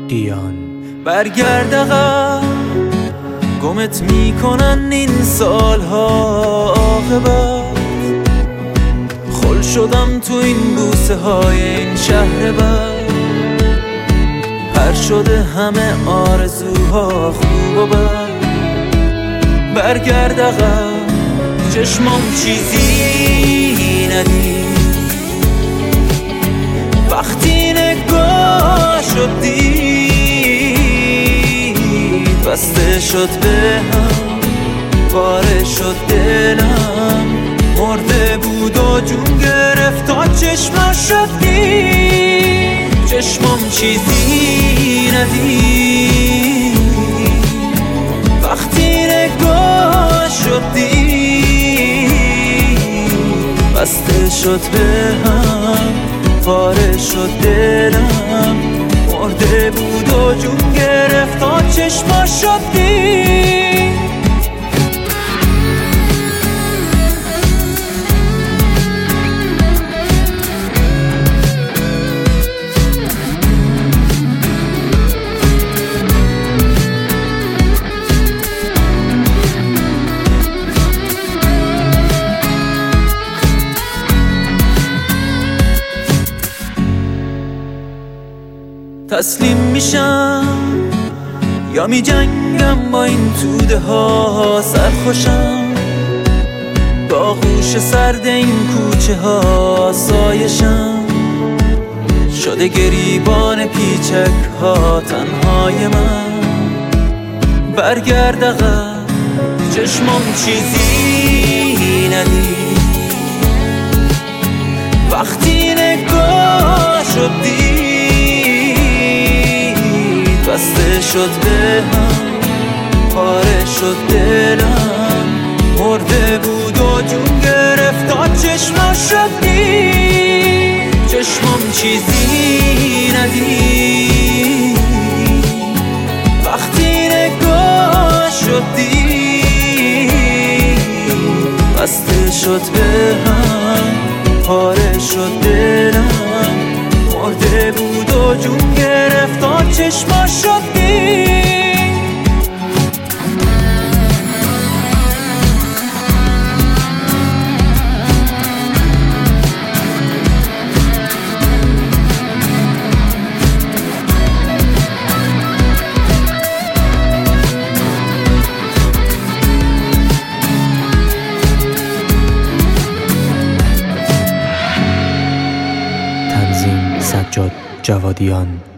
دیان. برگرد عقب، گمت میکنن این سالها عاقبت. خل شدم تو این بوسه های این شهر بد. پر شده همه آرزوها خوب و بد. برگرد عقب، چشمام چیزی ندید. وقتی نگاه شد دید، بسته شد به هم، پاره شد دلم. مرده بود و جون گرفت تا چشمم شد دید. چشمام چیزی ندید. وقتی نگاه شد دید، بسته شد به هم، پاره شد دلم. مرده بود و جون گرفت تا چشما شد دید. تسلیم میشم یا می جنگم با این توده ها، سرخوشم با آغوش سرد این کوچه ها، سایشم شده گریبان پیچک ها تنهای من. برگرد عقب، چشمام چیزی ندید. وقتی نگاه شد دید، بسته شد به هم، پاره شد دلم. مرده بود و جون گرفت تا چشمم شد دید. چشمام چیزی ندید. وقتی نگاه شد دید، بسته شد به هم، پاره شد دلم. مرده بود و جون گرفت تا چشما شد دید. تنظیم سجاد جوادیان.